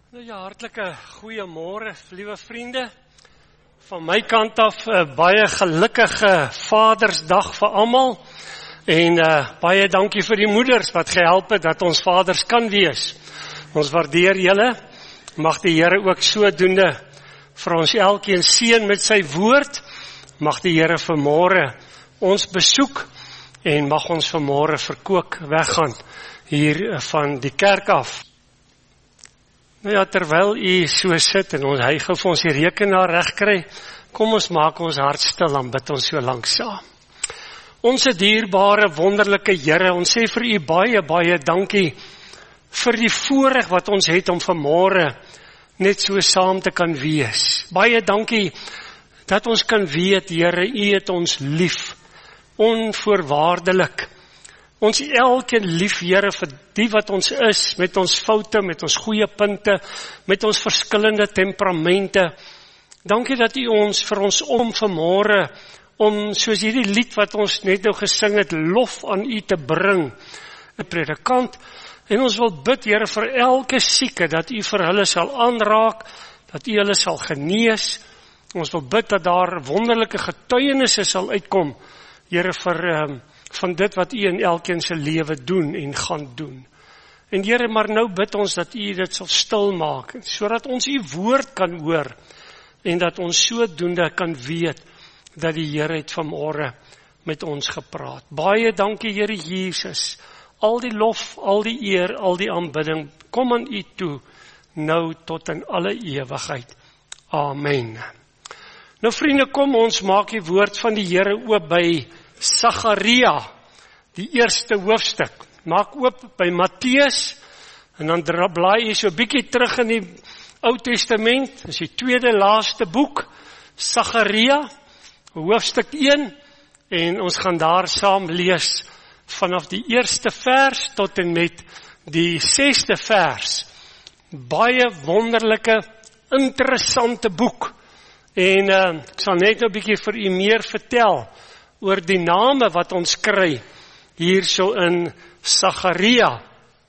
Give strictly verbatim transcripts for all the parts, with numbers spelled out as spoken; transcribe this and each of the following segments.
Nou ja, hartlike goeiemôre, liewe vriende. Van my kant af 'n uh, baie gelukkige Vadersdag vir almal. En uh, baie dankie vir die moeders wat gehelp het dat ons vaders kan wees. Ons waardeer julle. Mag die Here ook sodoende vir ons elkeen seën met sy woord. Mag die Here vanmôre ons besoek en mag ons vanmôre verkoop weggaan hier van die kerk af. Nou ja, terwyl u so sit en ons hy gou vir ons die rekenaar reg kry, kom ons maak ons hart stil en bid ons so lank saam. Onse dierbare wonderlike Here, ons sê vir u baie baie dankie vir die voorreg wat ons het om vanmôre net so saam te kan wees. Baie dankie dat ons kan weet, Here, u het ons lief, onvoorwaardelik. Ons elkeen lief, Here, vir die wat ons is, met ons foute, met ons goeie punte, met ons verskillende temperamente. Dankie dat u ons vir ons om vanmôre, om soos hierdie lied wat ons net nou gesing het, lof aan u te bring, 'n predikant. En ons wil bid, Here, vir elke sieke, dat u vir hulle sal aanraak, dat u hulle sal genees. Ons wil bid dat daar wonderlike getuienisse sal uitkom, Here, vir um, van dit wat u in elkeen se lewe doen en gaan doen. En Here, maar nou bid ons dat u dit sal stil maak, sodat ons u woord kan hoor, en dat ons sodoende kan weet, dat die Here het vanmôre met ons gepraat. Baie dankie, Here Jesus. Al die lof, al die eer, al die aanbidding, kom aan u toe, nou tot in alle ewigheid. Amen. Nou vriende, kom ons maak die woord van die Here oop by Sagaria, die eerste hoofstuk. Maak oop by Matteus, en dan blaai jy so bietjie terug in die Ou Testament, dis die tweede laaste boek, Sagaria, hoofstuk een, en ons gaan daar saam lees, vanaf die eerste vers, tot en met die sesde vers. Baie wonderlike, interessante boek, en uh, ek sal net 'n bietjie vir u meer vertel, oor die name wat ons kry, hier so in Sagaria.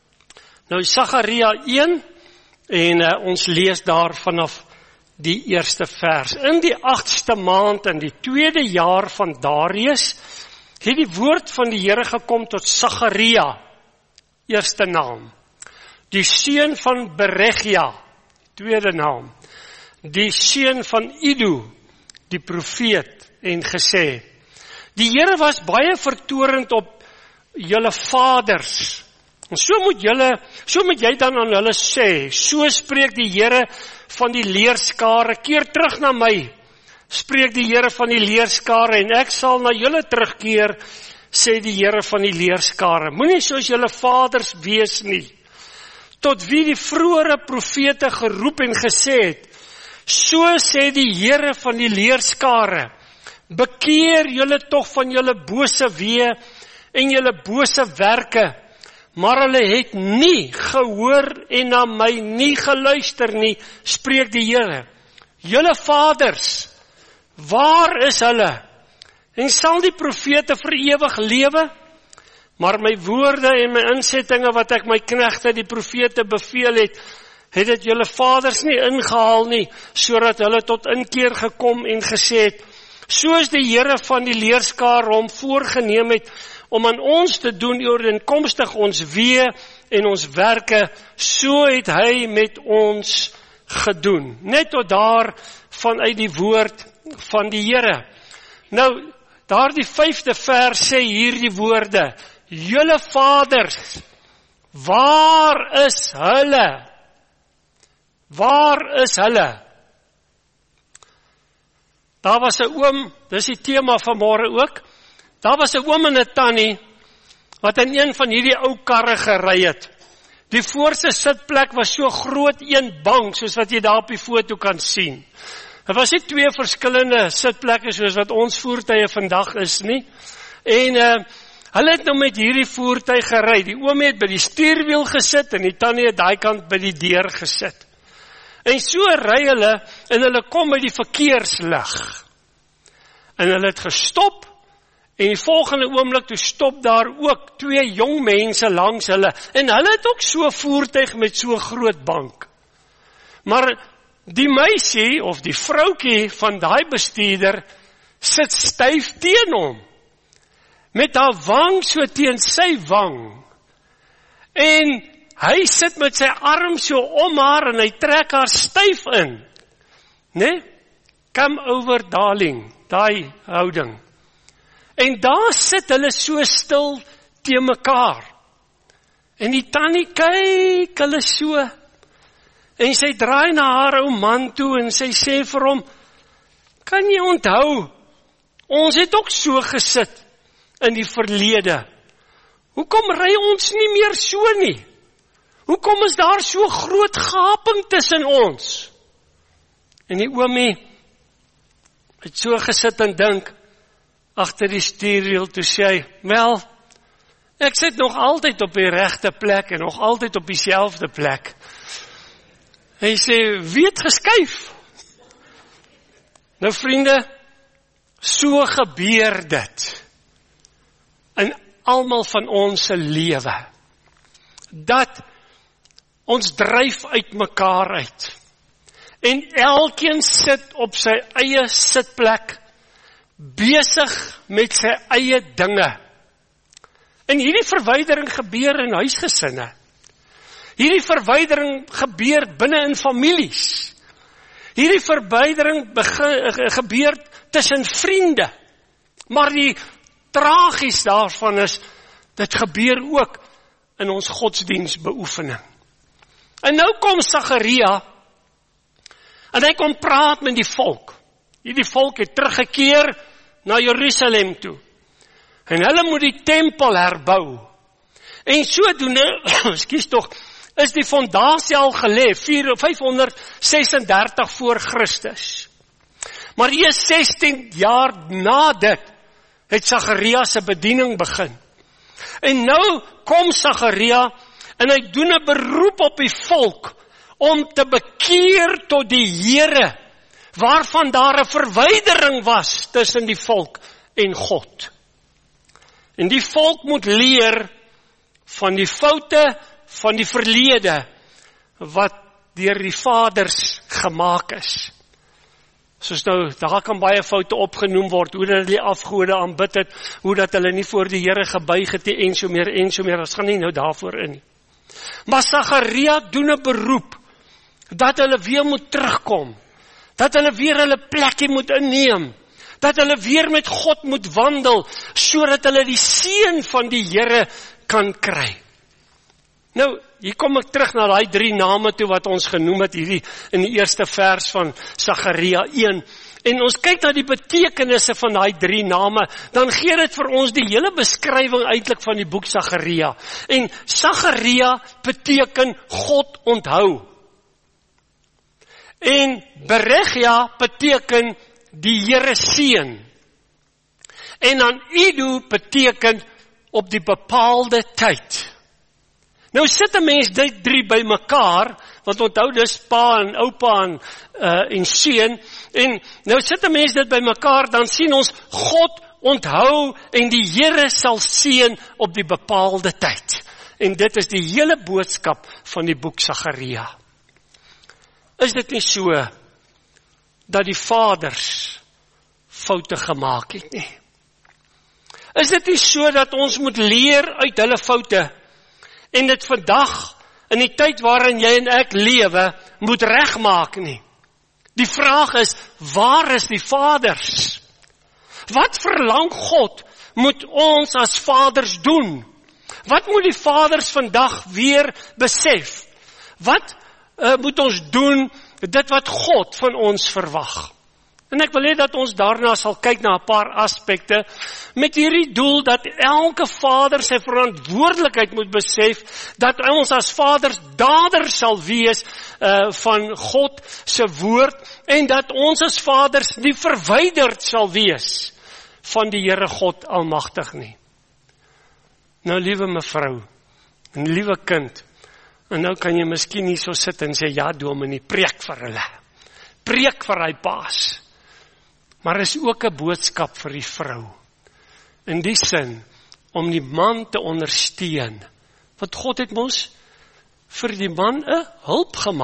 Nou Sagaria een, en uh, ons lees daar vanaf die eerste vers. In die agste maand, in die tweede jaar van Darius, het die woord van die Here gekom tot Sagaria, eerste naam, die seun van Beregia, tweede naam, die seun van Ido, die profeet, en gesê, die Here was baie vertorend op julle vaders. En so moet julle, so moet jy dan aan hulle sê, so spreek die Here van die leerskare, keer terug na my, spreek die Here van die leerskare, en ek sal na julle terugkeer, sê die Here van die leerskare. Moenie soos julle vaders wees nie, tot wie die vroeëre profete geroep en gesê het, so sê die Here van die leerskare, bekeer julle tog van julle bose weë en julle bose werke, maar hulle het nie gehoor en na my nie geluister nie, spreek die Here. Julle vaders, waar is hulle? En sal die profete vir ewig lewe? Maar my woorde en my insettinge wat ek my knegte die profete beveel het, het dit julle vaders nie ingehaal nie, sodat hulle tot inkeer gekom en gesê het, soos die Here van die leerskare hom voorgeneem het, om aan ons te doen ooreenkomstig ons weë en ons werke, so het hy met ons gedoen. Net tot daar vanuit die woord van die Here. Nou, daar die vyfde vers sê hierdie woorde, julle vaders, waar is hulle? Waar is hulle? Daar was 'n oom, dis die tema van môre ook, daar was 'n oom en 'n tannie, wat in een van hierdie ou karre gery het. Die voorste sitplek was so groot een bank, soos wat jy daar op die foto kan sien. Daar was nie twee verskillende sitplekke, soos wat ons voertuie vandag is nie. En uh, hulle het nou met hierdie voertuig gery. Die oom het by die stuurwiel gesit, en die tannie het daai kant by die deur gesit. En so ry hulle, en hulle kom by die verkeerslig. En hulle het gestop, en die volgende oomblik toe stop daar ook twee jong mense langs hulle, en hulle het ook so 'n voertuig met so 'n groot bank. Maar die meisie of die vroukie van daai bestuurder sit styf teen hom. Met haar wang so teen sy wang. En hy sit met sy arm so om haar en hy trek haar styf in. Nee? Come over darling, daai houding. En daar sit hulle so stil teen mekaar. En die tannie kyk hulle so. En sy draai na haar ou man toe en sy sê vir hom, kan jy onthou, ons het ook so gesit in die verlede. Hoekom ry ons nie meer so nie? Hoekom is daar so groot gaping tussen ons? En die oomie het so gesit en dink, agter die stuurwiel toe sê hy, wel, ek sit nog altyd op die regte plek en nog altyd op dieselfde plek. Hy sê, wie het geskuif? Nou vriende, so gebeur dit in almal van ons se lewe, dat ons dryf uit mekaar uit, en elkeen sit op sy eie sitplek, besig met sy eie dinge. En hierdie verwydering gebeur in huisgesinne. Hierdie verwydering gebeur binne in families. Hierdie verwydering gebeur tussen vriende. Maar die tragies daarvan is, dit gebeur ook in ons godsdienstbeoefening. En nou kom Sagaria, en hy kom praat met die volk. Hierdie volk het teruggekeer na Jerusalem toe. En hulle moet die tempel herbou. En sodoende, ekskuus tog, is die fondasie al gelê, vyfhonderdsesendertig voor Christus. Maar eers sestien jaar na dit, het Sagaria se bediening begin. En nou kom Sagaria, en hy doen 'n beroep op die volk, om te bekeer tot die Here, waarvan daar 'n verwydering was tussen die volk en God. En die volk moet leer van die foute van die verlede, wat deur die vaders gemaak is. Soos nou, daar kan baie foute opgenoem word, hoe dat hulle die afgode aanbid het, hoe dat hulle nie voor die Here gebuig het, en so meer, en so meer, ons gaan nie nou daarvoor in. Maar Sagaria doen 'n beroep, dat hulle weer moet terugkom, dat hulle weer hulle plekkie moet inneem, dat hulle weer met God moet wandel, sodat hulle die seën van die Here kan kry. Nou, hier kom ek terug na die drie name toe wat ons genoem het hierdie in die eerste vers van Sagaria een. En ons kyk na die betekenisse van die drie name, dan gee dit vir ons die hele beskrywing eintlik van die boek Sagaria. En Sagaria beteken God onthou. En Beregia beteken die Here seën. En dan Idu beteken op die bepaalde tyd. Nou sit 'n mens dit drie by mekaar, want onthou dis pa en oupa en, uh, en seun, en nou sit 'n mens dit by mekaar, dan sien ons God onthou en die Here sal seën op die bepaalde tyd. En dit is die hele boodskap van die boek Sagaria. Is dit nie so dat die vaders foute gemaak het nie? Is dit nie so dat ons moet leer uit hulle foute en dit vandag in die tyd waarin jy en ek lewe moet regmaak nie? Die vraag is, waar is die vaders? Wat verlang God moet ons as vaders doen? Wat moet die vaders vandag weer besef? Wat uh, moet ons doen, dit wat God van ons verwag? En ek wil hê dat ons daarna sal kyk na 'n paar aspekte, met hierdie doel dat elke vader sy verantwoordelikheid moet besef, dat ons as vaders daders sal wees uh, van God se woord, en dat ons as vaders nie verwyderd sal wees van die Here God Almagtig nie. Nou, liewe mevrou, en liewe kind, en nou kan jy miskien nie so sit en sê, ja dominee, preek vir hulle, preek vir hy paas. Maar is ook 'n boodskap vir die vrou. In die sin, om die man te ondersteun. Want God het mos vir die man 'n hulp gemaak.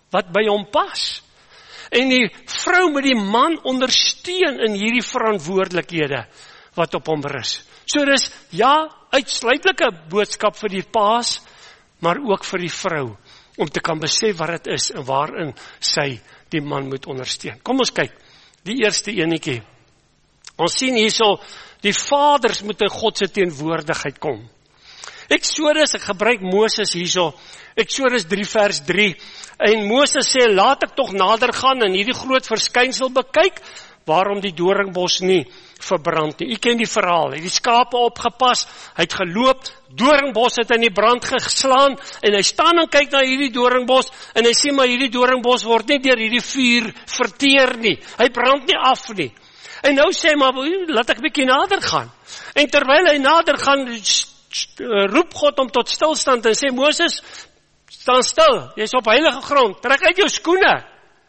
wat by hom pas. En die vrou moet die man ondersteun in hierdie verantwoordelikhede wat op hom rus. So dis, ja, uitsluitlike boodskap vir die paas, maar ook vir die vrou, om te kan besef wat dit is en waarin sy die man moet ondersteun. Kom ons kyk, die eerste enetjie. Ons sien hierso, die vaders moet in God se teenwoordigheid kom. Eksodus, ek gebruik Moses hierso, Eksodus drie vers drie, en Moses sê, laat ek tog nader gaan en hierdie groot verskynsel bekyk, waarom die doringbos nie verbrand nie. U ken die verhaal, hy het die skape opgepas, hy het geloop, doringbos het in die brand geslaan, en hy staan en kyk na hierdie doringbos, en hy sê, maar hierdie doringbos word nie deur hierdie vuur verteer nie, hy brand nie af nie. En nou sê hy, maar laat ek bietjie nader gaan. En terwyl hy nader gaan, roep God om tot stilstand en sê, Moses, staan stil, jy is op heilige grond, trek uit jou skoene.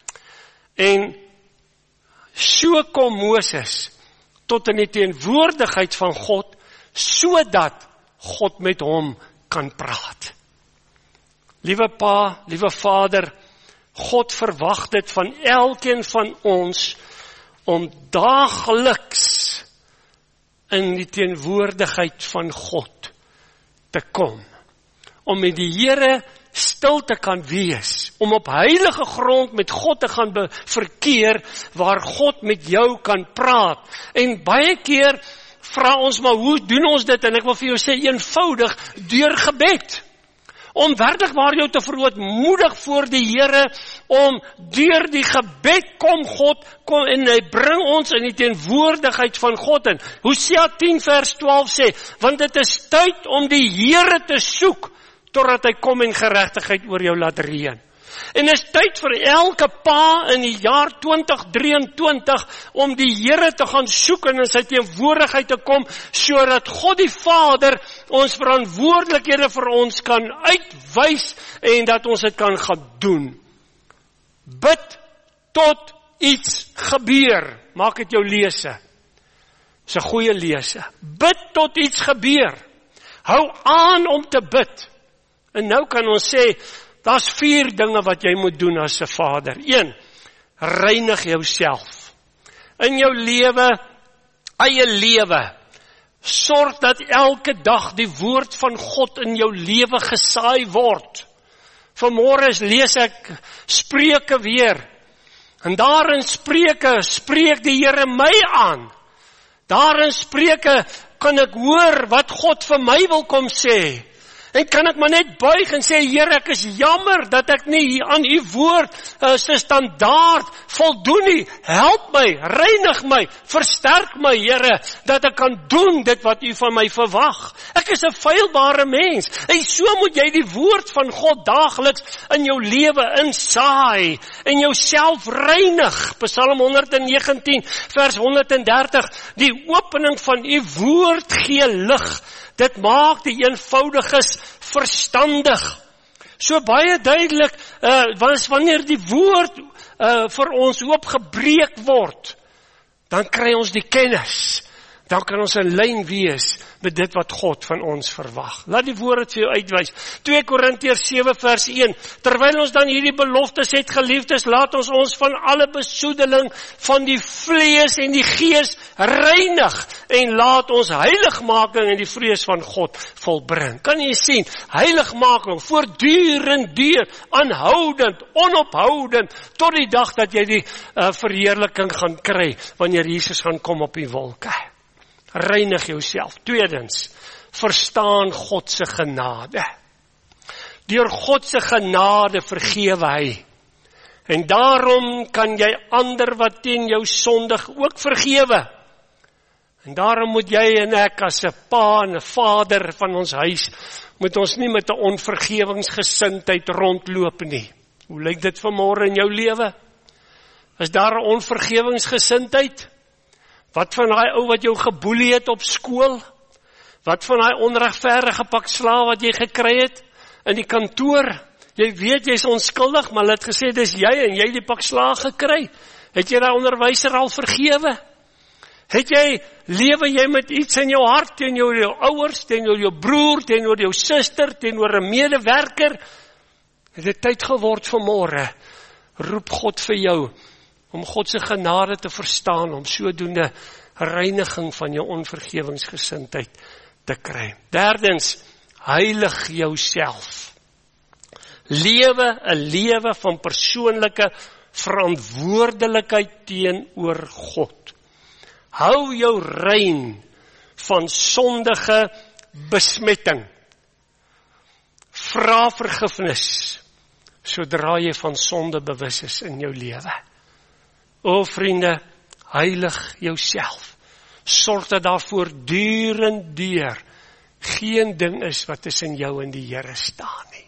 En so kom Moses tot in die teenwoordigheid van God, sodat God met hom kan praat. Liewe pa, liewe vader, God verwag dit van elkeen van ons, om daagliks in die teenwoordigheid van God te kom. Om met die Here stil te kan wees, om op heilige grond met God te gaan verkeer, waar God met jou kan praat. En baie keer vra ons, maar hoe doen ons dit? En ek wil vir jou sê, eenvoudig, deur gebed. Om werklik waar jou te verootmoedig voor die Here, om deur die gebed kom God, kom, en hy bring ons in die teenwoordigheid van God in. Hosea tien vers twaalf sê, want dit is tyd om die Here te soek, totdat hy kom en geregtigheid oor jou laat reën. En is tyd vir elke pa in die jaar twintig drieëntwintig om die Here te gaan soek en in sy teenwoordigheid te kom, sodat God die Vader ons verantwoordelikhede vir ons kan uitwys en dat ons dit kan gaan doen. Bid tot iets gebeur. Maak dit jou lese. Dis 'n goeie lese. Bid tot iets gebeur. Hou aan om te bid. En nou kan ons sê, daar's vier dinge wat jy moet doen as 'n vader. Een, reinig jouself. In jou lewe, eie lewe, sorg dat elke dag die woord van God in jou lewe gesaai word. Vanmôre lees ek Spreuke weer. En daarin Spreuke, spreek die Here my aan. Daarin Spreuke kan ek hoor wat God vir my wil kom sê. En kan ek maar net buig en sê, Here, ek is jammer dat ek nie aan u woord uh, se standaard voldoen nie. Help my, reinig my, versterk my, Here, dat ek kan doen dit wat u van my verwag. Ek is 'n feilbare mens. En so moet jy die woord van God daagliks in jou lewe insaai en jouself reinig. Psalm honderd negentien vers honderd dertig, die opening van u woord gee lig. Dit maak die eenvoudiges verstandig. So baie duidelik, uh, was wanneer die woord uh, vir ons oopgebreek word, dan kry ons die kennis. Dan kan ons in lyn wees met dit wat God van ons verwag. Laat die woord vir jou uitwys. twee Korintiërs sewe vers een. Terwyl ons dan hierdie beloftes het, geliefdes, laat ons ons van alle besoedeling van die vlees en die gees reinig en laat ons heiligmaking in die vrees van God volbring. Kan jy sien? Heiligmaking, voortdurend deur, aanhoudend, onophoudend, tot die dag dat jy die uh, verheerliking gaan kry, wanneer Jesus gaan kom op die wolke. Reinig jouself. Tweedens, verstaan God se genade. Deur God se genade vergewe hy. En daarom kan jy ander wat teen jou sondig ook vergewe. En daarom moet jy en ek as 'n pa en 'n vader van ons huis, moet ons nie met 'n onvergewingsgesindheid rondloop nie. Hoe lyk dit vanmôre in jou lewe? Is daar 'n onvergewingsgesindheid? Wat van daai ou wat jou geboelie het op skool? Wat van daai onregverdige pak slaag wat jy gekry het in die kantoor? Jy weet jy's onskuldig, maar hulle het gesê dis jy en jy die pak slaag gekry. Het jy daai onderwyser al vergewe? Het jy, lewe jy met iets in jou hart teenoor jou ouers, teenoor jou broer, teenoor jou suster, teenoor 'n medewerker? Het dit tyd geword vanmôre roep God vir jou, om God se genade te verstaan, om sodoende reiniging van jou onvergewingsgesindheid te kry. Derdens, heilig jouself. Lewe 'n lewe van persoonlike verantwoordelikheid teenoor God. Hou jou rein van sondige besmetting. Vra vergifnis, sodra jy van sonde bewus is in jou lewe. O vriende, heilig jouself. Sorg dat daar voortdurend deur geen ding is wat tussen jou en die Here staan nie.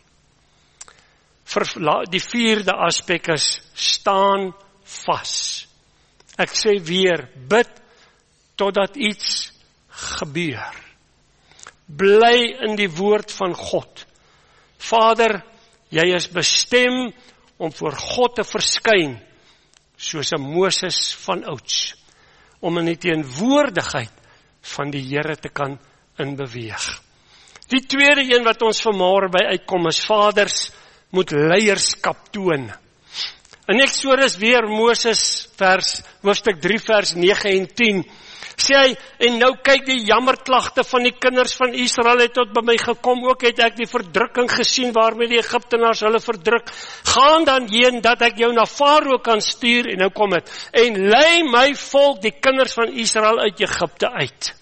Die vierde aspek is, staan vas. Ek sê weer, bid totdat iets gebeur. Bly in die woord van God. Vader, jy is bestem om voor God te verskyn, soos 'n Moses van ouds, om in die teenwoordigheid van die Here te kan inbeweeg. Die tweede een wat ons vanmôre by uitkom is, vaders moet leierskap toon. In Eksodus weer Moses vers hoofstuk drie vers nege en tien sê hy, en nou kyk die jammerklagte van die kinders van Israel het tot by my gekom, ook het ek die verdrukking gesien waarmee die Egiptenaars hulle verdruk. Gaan dan heen dat ek jou na Farao kan stuur, en nou kom dit, en lei my volk, die kinders van Israel uit Egipte uit.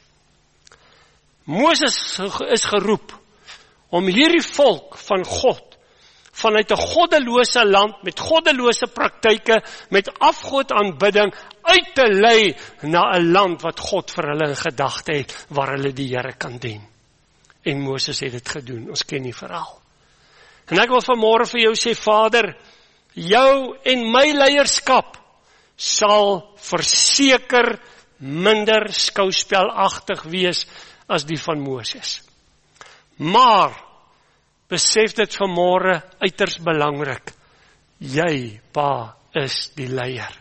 Moses is geroep om hierdie volk van God vanuit 'n goddelose land, met goddelose praktyke, met afgodaanbidding, uit te lei na 'n land wat God vir hulle in gedagte het, waar hulle die Here kan dien. En Moses het dit gedoen, ons ken die verhaal. En ek wil vanmôre vir jou sê, Vader, jou en my leierskap sal verseker minder skouspelagtig wees as die van Moses. Maar, besef dit vanmôre uiters belangrik. Jy, pa, is die leier.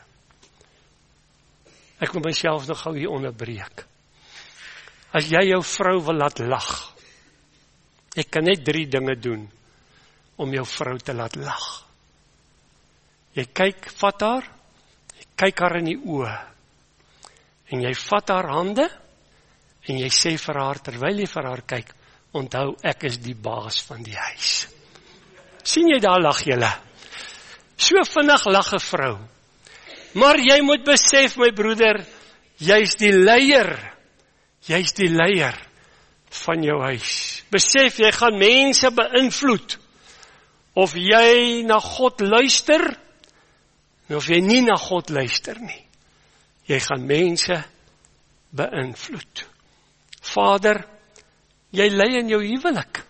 Ek moet myself nog gou hier onderbreek. As jy jou vrou wil laat lag, ek kan net drie dinge doen om jou vrou te laat lag. Jy kyk, vat haar, jy kyk haar in die oë, en jy vat haar hande, en jy sê vir haar, terwyl jy vir haar kyk, onthou, ek is die baas van die huis. Sien jy, daar lag julle. So vinnig lag 'n vrou. Maar jy moet besef, my broeder, jy's die leier. Jy's die leier van jou huis. Besef, jy gaan mense beïnvloed. Of jy na God luister, of jy nie na God luister nie. Jy gaan mense beïnvloed. Vader, jy lei in jou huwelik.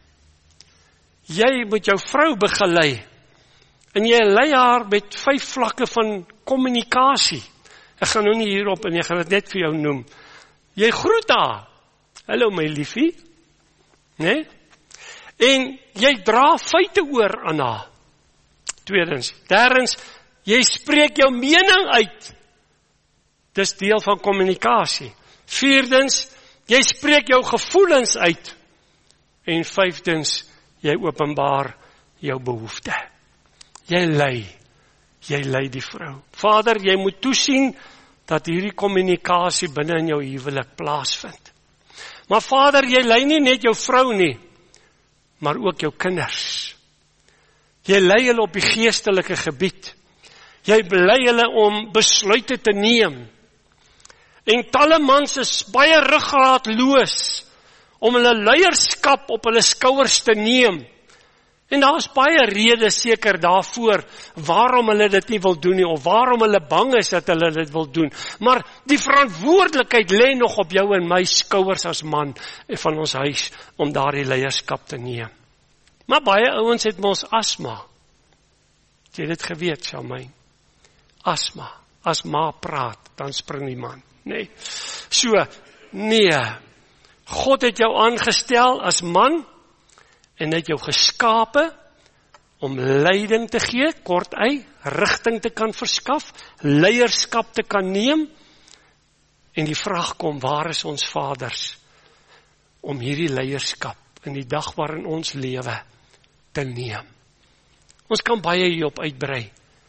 Jy moet jou vrou begelei. En jy lei haar met vyf vlakke van kommunikasie. Ek gaan nou nie hierop en ek gaan dit net vir jou noem. Jy groet haar. Hallo my liefie. Nee? En jy dra feite oor aan haar. Tweedens. Derdens, jy spreek jou mening uit. Dis deel van kommunikasie. Vierdens, jy spreek jou gevoelens uit. En vyfdens, jy openbaar jou behoefte. Jy lei, jy lei die vrou. Vader, jy moet toesien dat hierdie kommunikasie binne in jou huwelik plaasvind. Maar Vader, jy lei nie net jou vrou nie, maar ook jou kinders. Jy lei hulle op die geestelike gebied. Jy lei hulle om besluite te neem. En talle mans is baie ruggraatloos om hulle leierskap op hulle skouers te neem. En daar is baie redes seker daarvoor waarom hulle dit nie wil doen nie, of waarom hulle bang is dat hulle dit wil doen. Maar die verantwoordelikheid lê nog op jou en my skouers as man van ons huis om daardie leierskap te neem. Maar baie ouens het mos asma. Jy het dit geweet, Charmaine. Asma. As ma praat, dan spring die man. Nee. So, nee. God het jou aangestel as man en het jou geskape om leiding te gee, kort ei, rigting te kan verskaf, leierskap te kan neem. En die vraag kom, waar is ons vaders om hierdie leierskap in die dag waarin ons lewe te neem? Ons kan baie hierop uitbrei,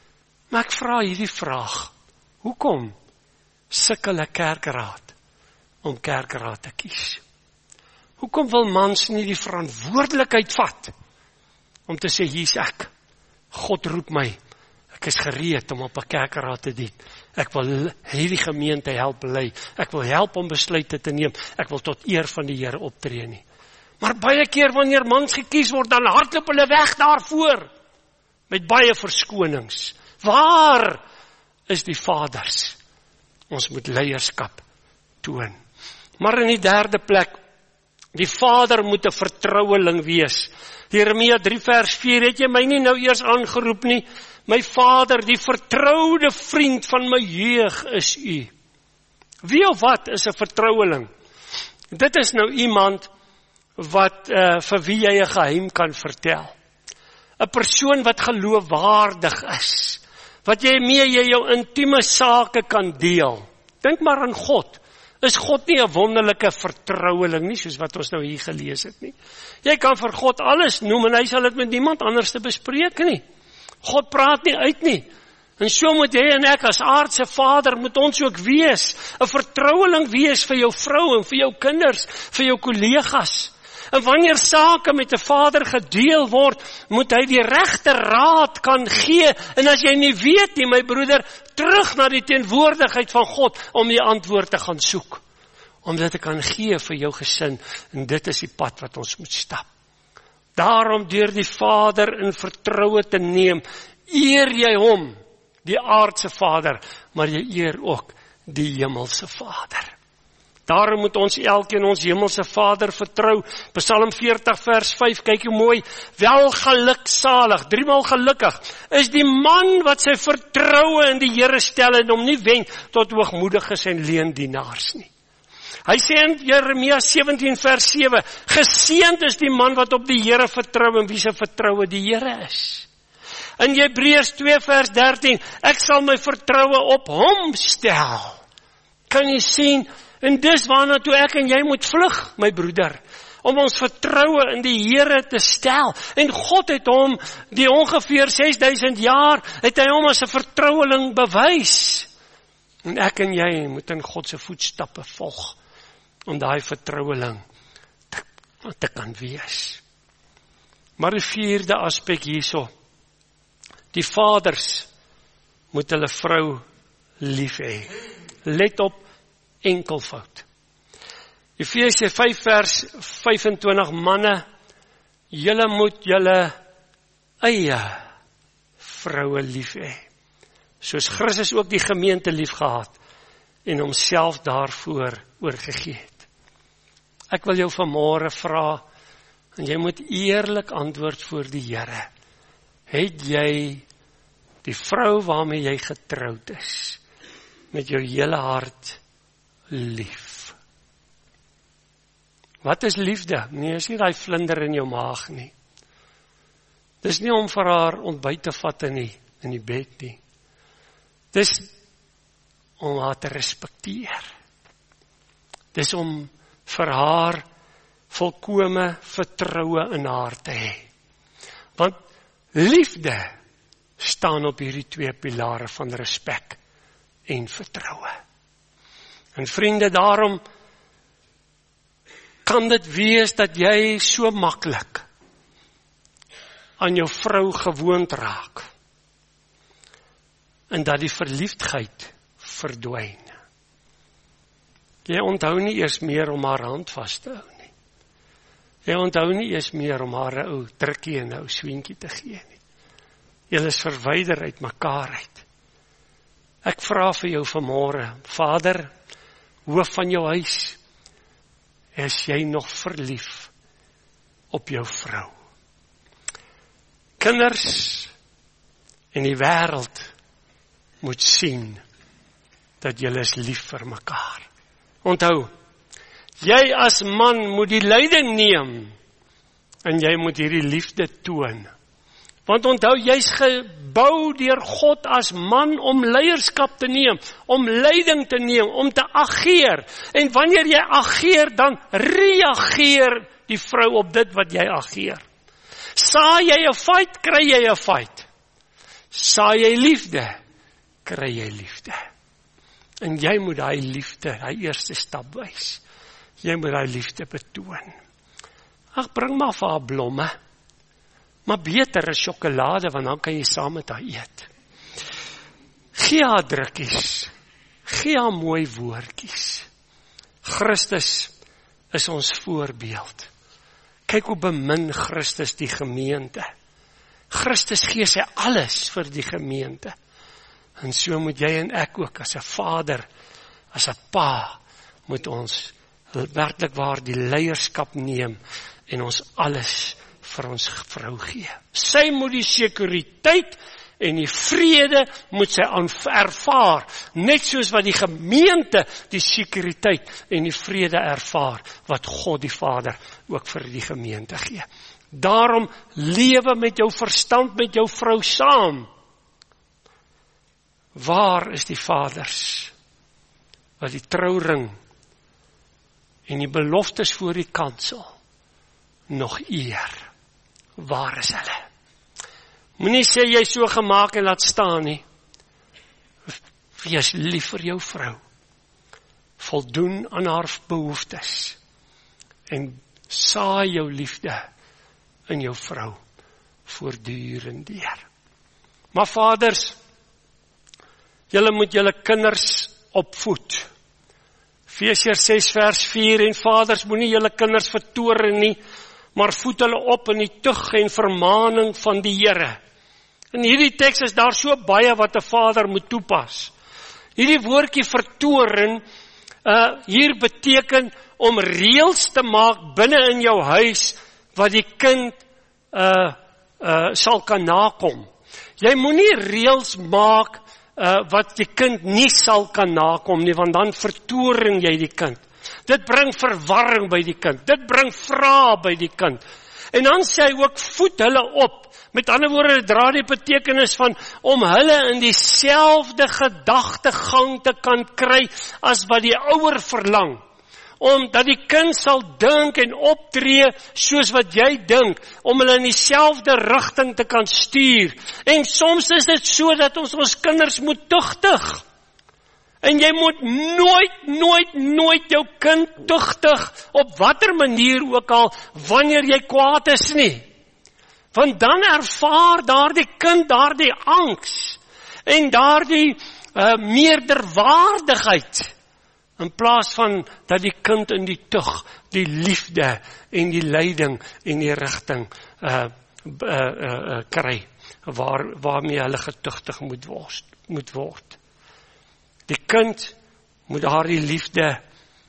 Maar ek vra hierdie vraag, hoekom sukkel 'n kerkraad om kerkraad te kies? Hoekom wil mans nie die verantwoordelikheid vat om te sê, hier's ek, God roep my, ek is gereed om op 'n kerkraad te dien, ek wil hierdie gemeente help lei, ek wil help om besluite te neem, ek wil tot eer van die Here optree nie. Maar baie keer wanneer mans gekies word, dan hardloop hulle weg daarvoor, met baie verskonings. Waar is die vaders? Ons moet leierskap toon. Maar in die derde plek, die vader moet 'n vertroueling wees. Jeremia drie vers vier, het jy my nie nou eers aangeroep nie? My vader, die vertroude vriend van my jeug is u. Wie of wat is 'n vertroueling? Dit is nou iemand wat uh, vir wie jy 'n geheim kan vertel. 'n Persoon wat geloofwaardig is, wat jy mee jy jou intieme sake kan deel. Dink maar aan God. Is God nie 'n wonderlike vertroueling nie, soos wat ons nou hier gelees het nie? Jy kan vir God alles noem en hy sal dit met niemand anders te bespreek nie. God praat nie uit nie. En so moet jy en ek as aardse vader moet ons ook wees, 'n vertroueling wees vir jou vrou en vir jou kinders, vir jou kollegas. En wanneer sake met 'n vader gedeel word, moet hy die regte raad kan gee. En as jy nie weet nie, my broeder, terug na die teenwoordigheid van God om die antwoord te gaan soek. Om dit te kan gee vir jou gesin. En dit is die pad wat ons moet stap. Daarom deur die Vader in vertroue te neem, eer jy hom, die aardse Vader, maar jy eer ook die hemelse Vader. Daarom moet ons elkeen ons hemelse Vader vertrou. Psalm veertig vers vyf, kyk hoe mooi, welgeluksalig, driemaal gelukkig, is die man wat sy vertroue in die Here stel en hom nie wen tot hoogmoediges en leendienaars nie. Hy sê in Jeremia sewentien vers sewe, geseënd is die man wat op die Here vertrou en wie se vertroue die Here is. In Hebreërs twee vers dertien, ek sal my vertroue op hom stel. Kan jy sien? En dis waarna toe ek en jy moet vlug, my broeder, om ons vertroue in die Here te stel. En God het hom, die ongeveer ses duisend jaar, het hy hom as 'n vertroueling bewys. En ek en jy moet in God se voetstappe volg, om daai vertroueling te, te kan wees. Maar die vierde aspek hierso, die vaders moet hulle vrou lief hê. Let op, enkelvoud. Efesië vyf vers vyfentwintig, manne, julle moet julle eie vroue lief hê, soos Christus ook die gemeente lief gehad en homself daarvoor oorgegee het. Ek wil jou vanmôre vra, en jy moet eerlik antwoord voor die Here. Het jy die vrou waarmee jy getroud is, met jou hele hart lief? Wat is liefde? Nee, is nie daai vlinder in jou maag nie. Dis nie om vir haar ontbyt te vat in die, in die bed nie. Dis om haar te respekteer. Dis om vir haar volkome vertroue in haar te hê. Want liefde staan op hierdie twee pilare van respek en vertroue. En vriende, daarom kan dit wees dat jy so maklik aan jou vrou gewoond raak en dat die verliefdheid verdwyn. Jy onthou nie eers meer om haar hand vas te hou nie. Jy onthou nie eers meer om haar 'n ou drukkie en 'n ou swentjie te gee nie. Julle is verwyder uit mekaar uit. Ek vra vir jou vanmôre, Vader, hoof van jou huis, is jy nog verlief op jou vrou? Kinders en die wêreld moet sien dat julle is lief vir mekaar. Onthou, jy as man moet die leiding neem en jy moet hierdie liefde toon. Want onthou, jy's gebou deur God as man om leierskap te neem, om leiding te neem, om te ageer. En wanneer jy ageer, dan reageer die vrou op dit wat jy ageer. Saai jy 'n fight, kry jy 'n fight. Saai jy liefde, kry jy liefde. En jy moet daai liefde, daai eerste stap wys. Jy moet daai liefde betoon. Ag, bring maar vir haar blomme. Maar beter is sjokolade, want dan kan jy saam met haar eet. Gee haar drukkies. Gee haar mooi woordjies. Christus is ons voorbeeld. Kyk hoe bemin Christus die gemeente. Christus gee sy alles vir die gemeente. En so moet jy en ek ook as 'n vader, as 'n pa, moet ons werklik waar die leierskap neem en ons alles vir ons vrou gee. Sy moet die sekuriteit en die vrede moet sy ervaar, net soos wat die gemeente die sekuriteit en die vrede ervaar, wat God die Vader ook vir die gemeente gee. Daarom lewe met jou verstand, met jou vrou saam. Waar is die vaders wat die trouring en die beloftes voor die kansel nog eer? Waar is hulle? Moenie sê jy so gemaak en laat staan nie. Wees lief vir jou vrou. Voldoen aan haar behoeftes. En saai jou liefde in jou vrou voortdurend deur. Maar vaders, julle moet julle kinders opvoed. Efesiërs ses vers vier, en vaders, moenie julle kinders vertoorn nie, maar voed hulle op in die tug en vermaning van die Here. In hierdie teks is daar so baie wat 'n vader moet toepas. Hierdie woordjie vertoorn, uh, hier beteken om reëls te maak binne in jou huis, wat die kind uh, uh, sal kan nakom. Jy moenie reëls maak uh, wat die kind nie sal kan nakom nie, want dan vertoorn jy die kind. Dit bring verwarring by die kind, dit bring vrae by die kind. En dan sê hy ook, voed hulle op. Met ander woorde, dit dra die betekenis van om hulle in dieselfde gedagtegang te kan kry as wat die ouer verlang. Om dat die kind sal dink en optree soos wat jy dink, om hulle in dieselfde rigting te kan stuur. En soms is dit so dat ons ons kinders moet tugtig. En jy moet nooit, nooit, nooit jou kind tugtig, op watter manier ook al, wanneer jy kwaad is nie. Want dan ervaar daardie kind daardie angs, en daardie uh, meerderwaardigheid, in plaas van dat die kind in die tug, die liefde, en die leiding, en die rigting uh, uh, uh, uh, kry, waar, waarmee hulle getugtig moet word. Moet word. Die kind moet daardie liefde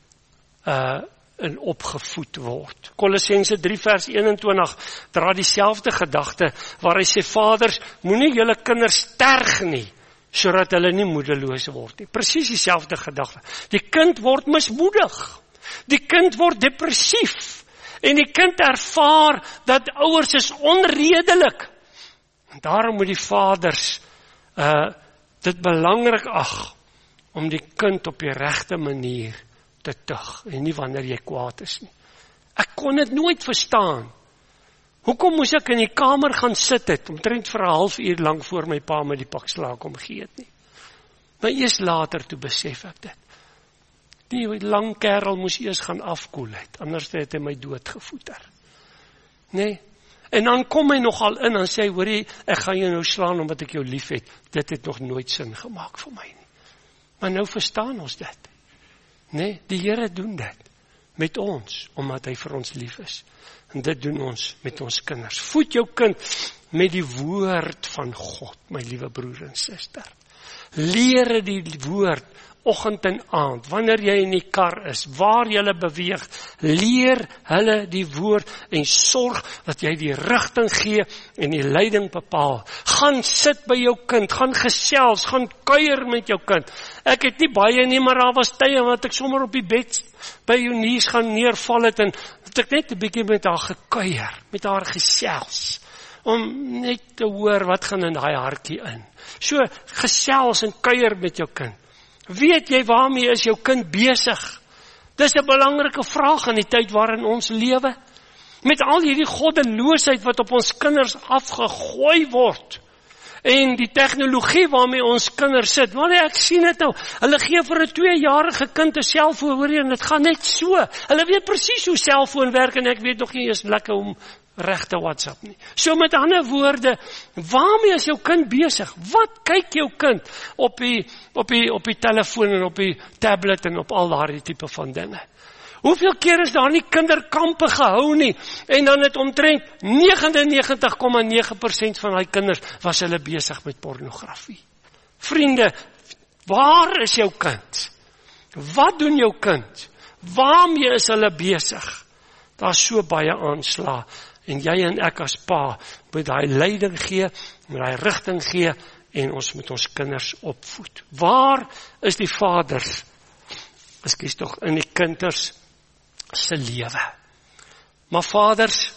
uh, in opgevoed word. Kolossense drie vers eenentwintig dra dieselfde gedagte, waar hy sê, vaders, moenie julle kinders terg nie, sodat hulle nie moedeloos word nie. Presies dieselfde gedagte. Die kind word mismoedig. Die kind word depressief. En die kind ervaar dat ouers is onredelik. En daarom moet die vaders uh, dit belangrik ag, om die kind op die regte manier te tug, en nie wanneer jy kwaad is nie. Ek kon dit nooit verstaan. Hoekom moes ek in die kamer gaan sit het, omtrent vir 'n half uur lang voor my pa met die pak slaag kom gee het nie. Maar eers later toe besef ek dit. Die lang kerel moes eers gaan afkoel het, anders het hy my doodgevoeter. Nee. En dan kom hy nogal in en sê, hoorie, ek gaan jou nou slaan omdat ek jou lief het. Dit het nog nooit sin gemaak vir my nie. Maar nou verstaan ons dit. Nee, die Here doen dit met ons, omdat hy vir ons lief is. En dit doen ons met ons kinders. Voed jou kind met die woord van God, my liewe broer en suster. Leer die woord, oggend en aand, wanneer jy in die kar is, waar jy beweeg, leer hulle die woord en sorg dat jy die rigting gee en die leiding bepaal. Gaan sit by jou kind, gaan gesels, gaan kuier met jou kind. Ek het nie baie nie, maar daar was tye wat ek sommer op die bed by jou knees gaan neerval het en dat ek net 'n bietjie met haar gekuier, met haar gesels, om net te hoor wat gaan in daai hartjie in. So gesels en kuier met jou kind. Weet jy waarmee is jou kind besig? Dis 'n belangrike vraag in die tyd waarin ons lewe. Met al hierdie goddeloosheid wat op ons kinders afgegooi word. En die tegnologie waarmee ons kinders sit, want ek sien dit nou, hulle gee vir 'n tweejarige kind 'n selfoon, hoor jy, en dit gaan net so. Hulle weet presies hoe selfoon werk, en ek weet nog nie eens lekker om regte WhatsApp nie. So met ander woorde, waarmee is jou kind besig? Wat kyk jou kind op die, op die, op die telefoon en op die tablet en op al daardie tipe van dinge? Hoeveel keer is daar nie kinderkampe gehou nie, en dan het omtrent negenennegentig komma nege persent van die kinders was hulle besig met pornografie. Vriende, waar is jou kind? Wat doen jou kind? Waarmee is hulle besig? Daar is so baie aanslag, en jy en ek as pa moet daai leiding gee, moet daai rigting gee, en ons moet ons kinders opvoed. Waar is die vaders? Ekskuus tog, in die kinders se lewe. Maar vaders,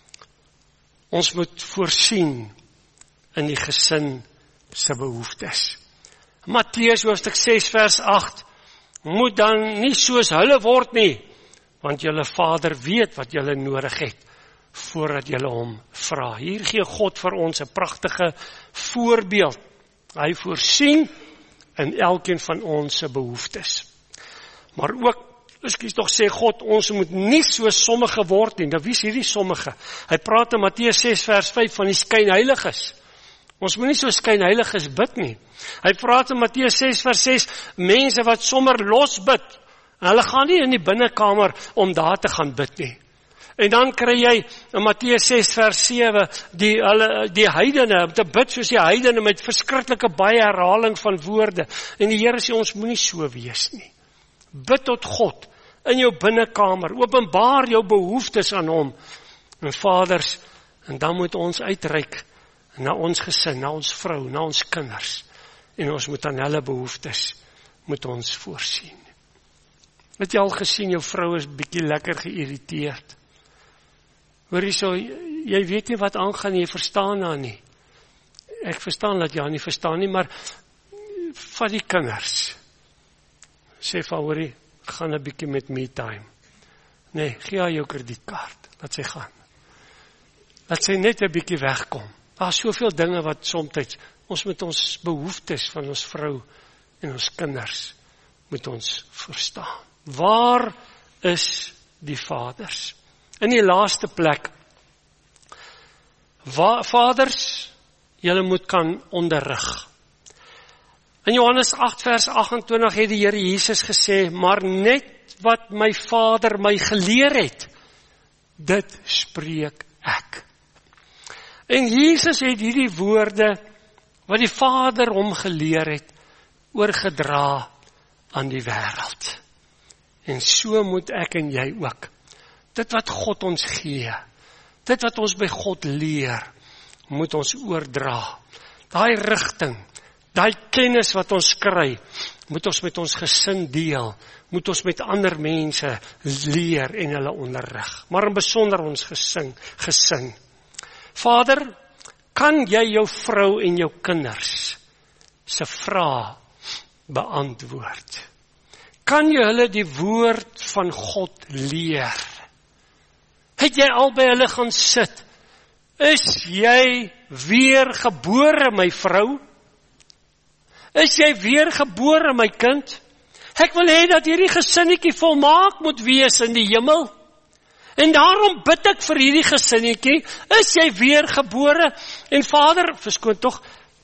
ons moet voorsien in die gesin se behoeftes. Matteus hoofstuk ses vers agt, moet dan nie soos hulle word nie, want julle Vader weet wat julle nodig het, voordat julle hom vra. Hier gee God vir ons 'n pragtige voorbeeld. Hy voorsien in elkeen van ons se behoeftes. Maar ook, ekskuus tog sê God, ons moet nie so sommige word nie. Nou wie is hierdie sommige? Hy praat in Matteus ses vers vyf van die skynheiliges. Ons moet nie so skynheiliges bid nie. Hy praat in Matteus ses vers ses, mense wat sommer los bid. Hulle gaan nie in die binnekamer om daar te gaan bid nie. En dan kry jy in Matteus ses vers sewe, die, hulle, die heidene, om te bid soos die heidene met verskriklike baie herhaling van woorde. En die Here sê, ons moet nie so wees nie. Bid tot God in jou binnekamer, openbaar jou behoeftes aan hom. En vaders, en dan moet ons uitreik na ons gesin, na ons vrou, na ons kinders. En ons moet aan hulle behoeftes, moet ons voorsien. Het jy al gesien, jou vrou is bietjie lekker geïrriteerd. Hoor jy so, jy weet nie wat aangaan, jy verstaan haar nie. Ek verstaan dat jy haar nie verstaan nie, maar van die kinders, sê van, hoorie, gaan 'n bietjie met me time. Nee, gee haar jou kredietkaart, laat sy gaan. Laat sy net 'n bietjie wegkom. Daar is soveel dinge wat soms, ons met ons behoeftes van ons vrou en ons kinders, moet ons verstaan. Waar is die vaders? In die laaste plek, wa, vaders, julle moet kan onderrig. In Johannes agt vers agt-en-twintig het die Here Jesus gesê, maar net wat my Vader my geleer het, dit spreek ek. En Jesus het hierdie woorde, wat die Vader hom geleer het, oorgedra aan die wêreld. En so moet ek en jy ook. Dit wat God ons gee, dit wat ons by God leer, moet ons oordra. Daai rigting, daai kennis wat ons kry, moet ons met ons gesin deel, moet ons met ander mense leer en hulle onderrig. Maar in besonder ons gesin, gesin. Vader, kan jy jou vrou en jou kinders se vrae beantwoord? Kan jy hulle die woord van God leer? Het jy al by hulle gaan sit? Is jy weergebore, my vrou? Is jy weergebore, my kind? Ek wil hê dat hierdie gesinnetjie volmaak moet wees in die hemel. En daarom bid ek vir hierdie gesinnetjie, is jy weergebore? En Vader, verskoon tog,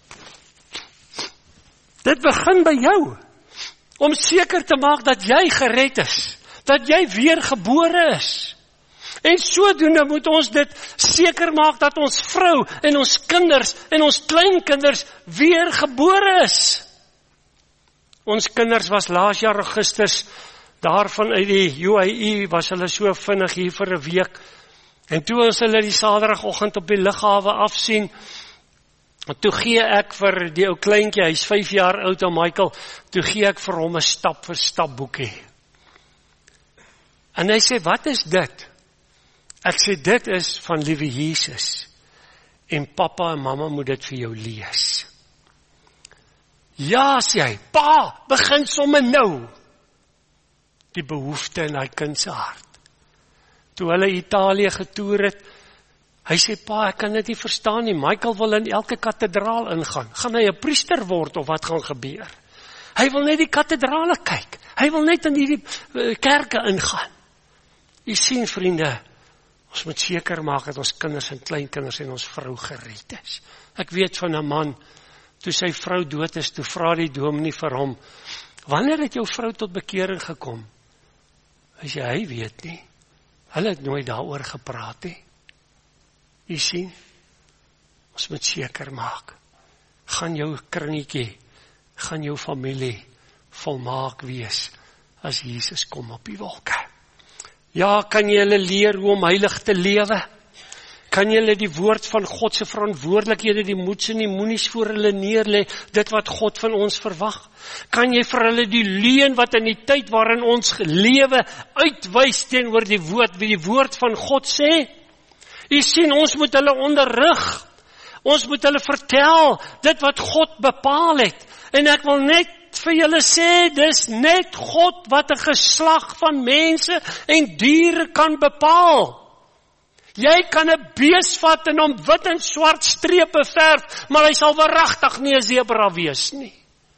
dit begin by jou, om seker te maak dat jy gered is, dat jy weergebore is. En sodoende moet ons dit seker maak dat ons vrou en ons kinders en ons kleinkinders weergebore is. Ons kinders was laas jaar Augustus, daarvan uit die U A E, was hulle so vinnig hier vir 'n week. En toe ons hulle die Saterdagoggend op die lughawe afsien, toe gee ek vir die ou kleintjie, hy's vyf jaar oud, ou Michael, toe gee ek vir hom 'n stap vir stap boekie. En hy sê, wat is dit? Ek sê, dit is van liewe Jesus. En papa en mamma moet dit vir jou lees. Ja, sê hy, pa, begin somme nou. Die behoefte in hy kind se hart. Toe hulle Italië getoer het, Hy sê, pa, ek kan dit nie verstaan nie, Michael wil in elke kathedraal ingaan, gaan hy 'n priester word of wat gaan gebeur? Hy wil net die kathedrale kyk, hy wil net in die uh, kerke ingaan. Jy sien vriende, ons moet seker maak dat ons kinders en kleinkinders en ons vrou gered is. Ek weet van 'n man, toe sy vrou dood is, toe vra die dominee vir hom, wanneer het jou vrou tot bekering gekom? Hy sê, hy weet nie, hulle het nooit daaroor gepraat nie. Jy sien, ons moet seker maak, gaan jou kringetjie, gaan jou familie volmaak wees, as Jesus kom op die wolke. Ja, kan jy hulle leer hoe om heilig te lewe? Kan jy hulle die woord van God se verantwoordelikhede, die moeds en die moenies voor hulle neerlê, dit wat God van ons verwag? Kan jy vir hulle die leuen wat in die tyd waarin ons lewe uitwys teenoor die woord, wie die woord van God sê? Jy sien, ons moet hulle onderrig, ons moet hulle vertel, dit wat God bepaal het, en ek wil net vir julle sê, dis net God wat 'n geslag van mense en diere kan bepaal. Jy kan 'n bees vat en hom wit en swart strepe verf, maar hy sal waaragtig nie 'n zebra wees nie.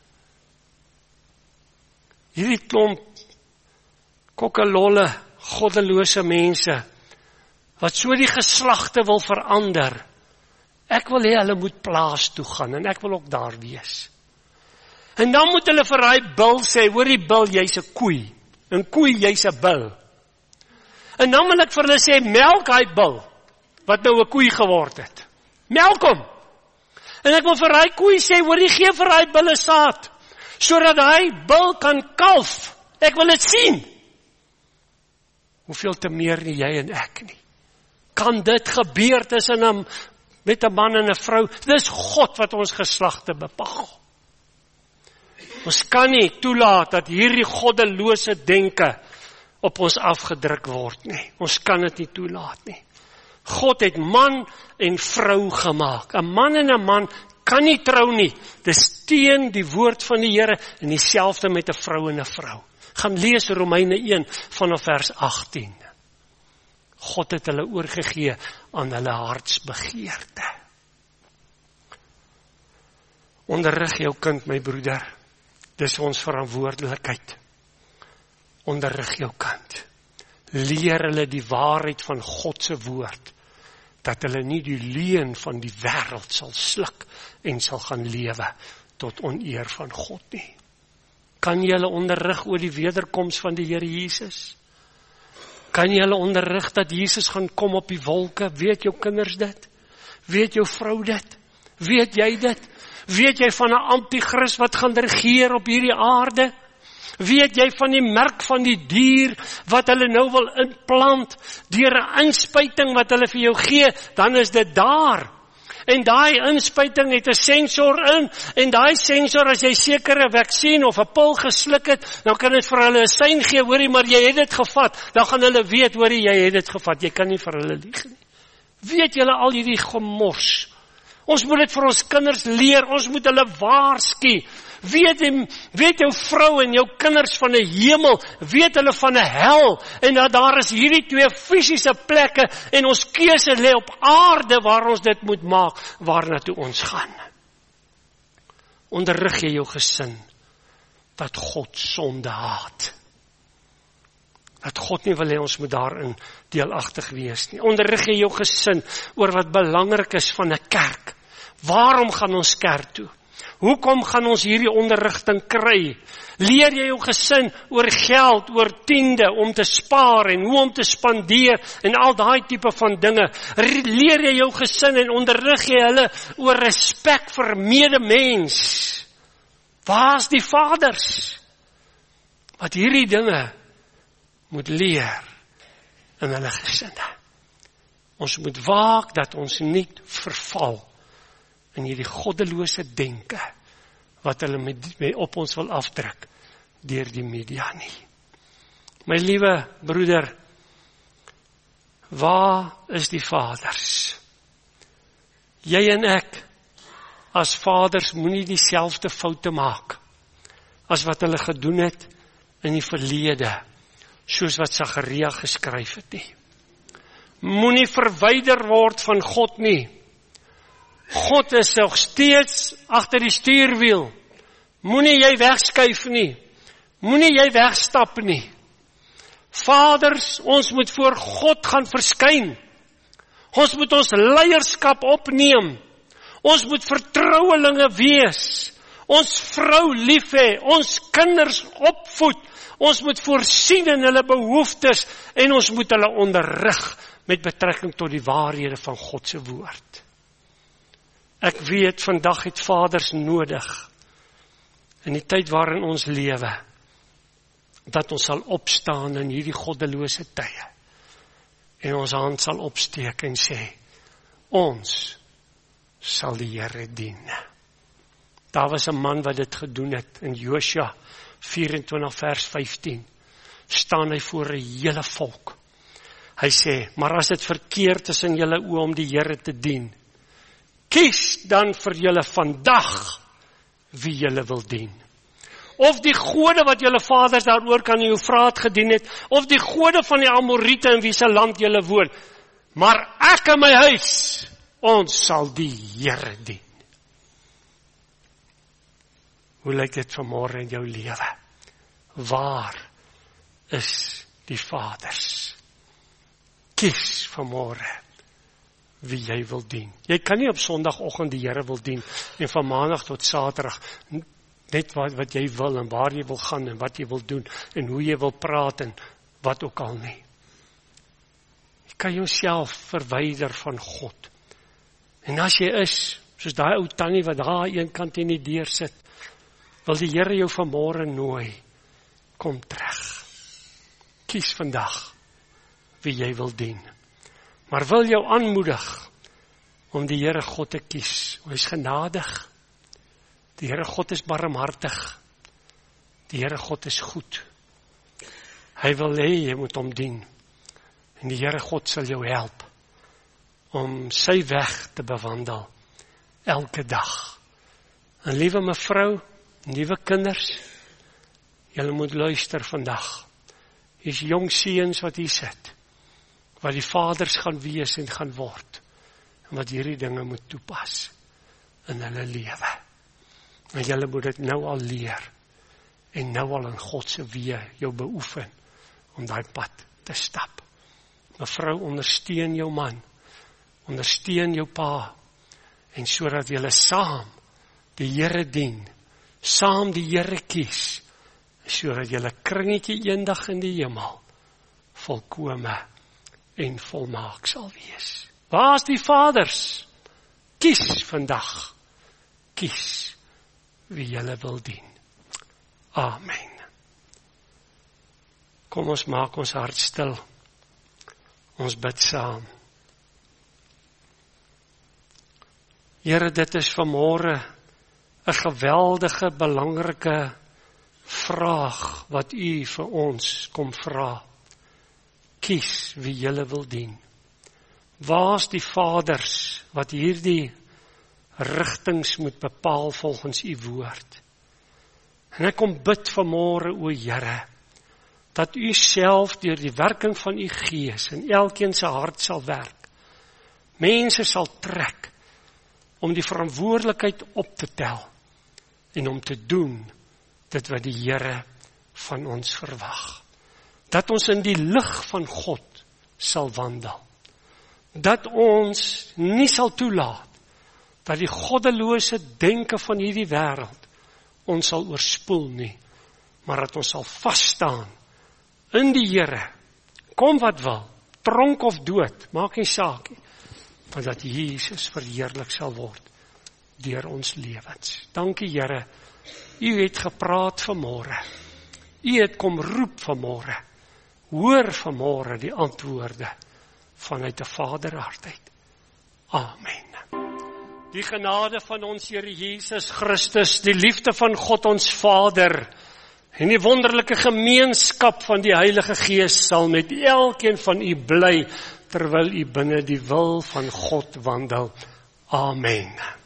Hierdie klomp kokkelolle, goddelose mense, wat so die geslagte wil verander, ek wil hê hulle moet plaas toe gaan, en ek wil ook daar wees. En dan moet hulle vir hy bil sê, hoor die bil, jy's 'n koei, en koei, jy's 'n bil. En dan wil ek vir hulle sê, melk hy bil, wat nou 'n koei geword het. Melk hom. En ek wil vir hy koei sê, hoor die gee vir hy bil 'n saad, sodat hy bil kan kalf. Ek wil dit sien. Hoeveel te meer nie jy en ek nie. Kan dit gebeur tussen 'n met 'n man en 'n vrou? Dis God wat ons geslagte bepaal. Ons kan nie toelaat dat hierdie goddelose denke op ons afgedruk word nie. Ons kan dit nie toelaat nie. God het man en vrou gemaak. 'n Man en 'n man kan nie trou nie. Dis teen die woord van die Here, en dieselfde met 'n vrou en 'n vrou. Gaan lees Romeine een vanaf vers agttien. God het hulle oorgegee aan hulle hartsbegeerte. Onderrig jou kind, my broeder. Dis ons verantwoordelikheid. Onderrig jou kind. Leer hulle die waarheid van God se woord, dat hulle nie die leuen van die wêreld sal sluk en sal gaan lewe tot oneer van God nie. Kan jy hulle onderrig oor die wederkoms van die Here Jesus? Kan jy hulle onderrig dat Jesus gaan kom op die wolke? Weet jou kinders dit? Weet jou vrou dit? Weet jy dit? Weet jy van 'n anti-kris wat gaan regeer op hierdie aarde? Weet jy van die merk van die dier wat hulle nou wil inplant deur 'n inspuiting wat hulle vir jou gee? Dan is dit daar. En daai inspuiting het 'n sensor in, en daai sensor, as jy sekere vaksin of 'n pil gesluk het, dan kan dit vir hulle 'n sein gee, hoorie, maar jy het dit gevat. Dan gaan hulle weet, hoorie, jy het dit gevat. Jy kan nie vir hulle lieg nie. Weet julle al hierdie gemors? Ons moet dit vir ons kinders leer, ons moet hulle waarsku. Weet, weet jou vrou en jou kinders van 'n hemel, weet hulle van 'n hel, en dat daar is hierdie twee fisiese plekke, en ons keuse lê op aarde waar ons dit moet maak, waarna toe ons gaan. Onderrig jy jou gesin, dat God sonde haat. Dat God nie wil hê ons moet daarin deelagtig wees nie. Onderrig jy jou gesin oor wat belangrik is van 'n kerk. Waarom gaan ons kerk toe? Hoekom gaan ons hierdie onderrigting kry? Leer jy jou gesin oor geld, oor tiende, om te spaar en hoe om te spandeer en al daai tipe van dinge. Leer jy jou gesin en onderrig jy hulle oor respek vir medemens. Waar's die vaders wat hierdie dinge moet leer in hulle gesinne? Ons moet waak dat ons nie verval in hierdie goddelose denke wat hulle met, met op ons wil afdruk deur die media nie. My liewe broeder, waar is die vaders? Jy en ek as vaders moenie dieselfde foute maak as wat hulle gedoen het in die verlede, soos wat Sagaria geskryf het nie. moenie verwyder word van God nie. God is nog steeds agter die stuurwiel. Moenie jy wegskuif nie. Moenie jy wegstap nie. Vaders, ons moet voor God gaan verskyn. Ons moet ons leierskap opneem. Ons moet vertrouelinge wees. Ons vrou lief hê, ons kinders opvoed. Ons moet voorsien in hulle behoeftes en ons moet hulle onderrig met betrekking tot die waarhede van God se woord. Ek weet, vandag het vaders nodig, in die tyd waarin ons lewe, dat ons sal opstaan in hierdie goddelose tye, en ons hand sal opsteek en sê, ons sal die Here dien. Daar was 'n man wat dit gedoen het, in Josua vyf-en-twintig vers vyftien, staan hy voor 'n hele volk. Hy sê, maar as dit verkeerd is in julle oë om die Here te dien, kies dan vir julle vandag wie julle wil dien. Of die gode wat julle vaders daaroor kan die Eufraat gedien het, of die gode van die Amorite in wie se land julle woon. Maar ek en my huis, ons sal die Here dien. Hoe lyk dit vanmôre in jou lewe? Waar is die vaders? Kies vanmôre wie jy wil dien. Jy kan nie op Sondagoggend die Here wil dien en van Maandag tot Saterdag net wat, wat jy wil en waar jy wil gaan en wat jy wil doen en hoe jy wil praat en wat ook al nie. Jy kan jouself verwyder van God. En as jy is, soos daai ou tannie wat daar een kant in die deur sit, wil die Here jou vanmôre nooi, kom terug. Kies vandag wie jy wil dien. Maar wil jou aanmoedig om die Here God te kies. Hy is genadig. Die Here God is barmhartig. Die Here God is goed. Hy wil hê jy moet hom dien. En die Here God sal jou help om sy weg te bewandel elke dag. En liewe mevrou, liewe kinders, julle moet luister vandag. Hier is jong seuns wat hier sit, wat die vaders gaan wees en gaan word, en wat hierdie dinge moet toepas in hulle lewe. En julle moet dit nou al leer, en nou al in God se weë jou beoefen, om daai pad te stap. Mevrou, ondersteun jou man, ondersteun jou pa, en sodat julle saam die Here dien, saam die Here kies, sodat julle kringetjie eendag in die hemel volkome en volmaak sal wees. Waar is die vaders? Kies vandag. Kies wie julle wil dien. Amen. Kom ons maak ons hart stil. Ons bid saam. Here, dit is vanmôre 'n geweldige, belangrike vraag wat U vir ons kom vra. Kies wie julle wil dien. Waar's die vaders wat hierdie rigtings moet bepaal volgens U woord? En ek kom bid vanmôre, o Here, dat U self deur die werking van U Gees in elkeen se hart sal werk. Mense sal trek om die verantwoordelikheid op te tel en om te doen dit wat die Here van ons verwag. Dat ons in die lig van God sal wandel. Dat ons nie sal toelaat dat die goddelose denke van hierdie wêreld ons sal oorspoel nie, maar dat ons sal vas staan in die Here, kom wat wil, tronk of dood, maak nie saak nie, maar dat Jesus verheerlik sal word deur ons lewens. Dankie Here, U het gepraat vanmôre, U het kom roep vanmôre, hoor vanmôre die antwoorde vanuit 'n Vaderhart uit. Amen. Die genade van ons Here Jesus Christus, die liefde van God ons Vader en die wonderlike gemeenskap van die Heilige Gees sal met elkeen van u bly terwyl u binne die wil van God wandel. Amen.